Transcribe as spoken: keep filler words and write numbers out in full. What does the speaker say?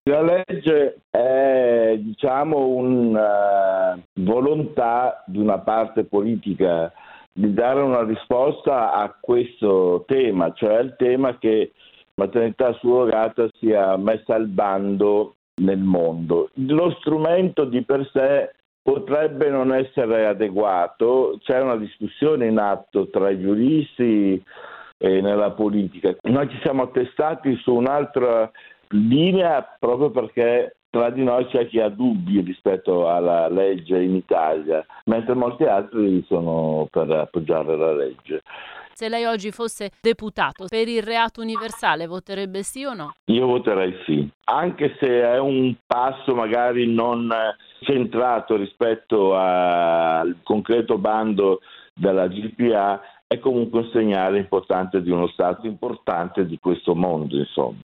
La legge è, diciamo, una volontà di una parte politica di dare una risposta a questo tema, cioè il tema che maternità surrogata sia messa al bando nel mondo. Lo strumento di per sé potrebbe non essere adeguato, c'è una discussione in atto tra i giuristi e nella politica. Noi ci siamo attestati su un'altra linea proprio perché tra di noi c'è chi ha dubbi rispetto alla legge in Italia, mentre molti altri sono per appoggiare la legge. Se lei oggi fosse deputato per il reato universale, voterebbe sì o no? Io voterei sì, anche se è un passo magari non centrato rispetto al concreto bando della G P A, è comunque un segnale importante di uno Stato importante di questo mondo, insomma.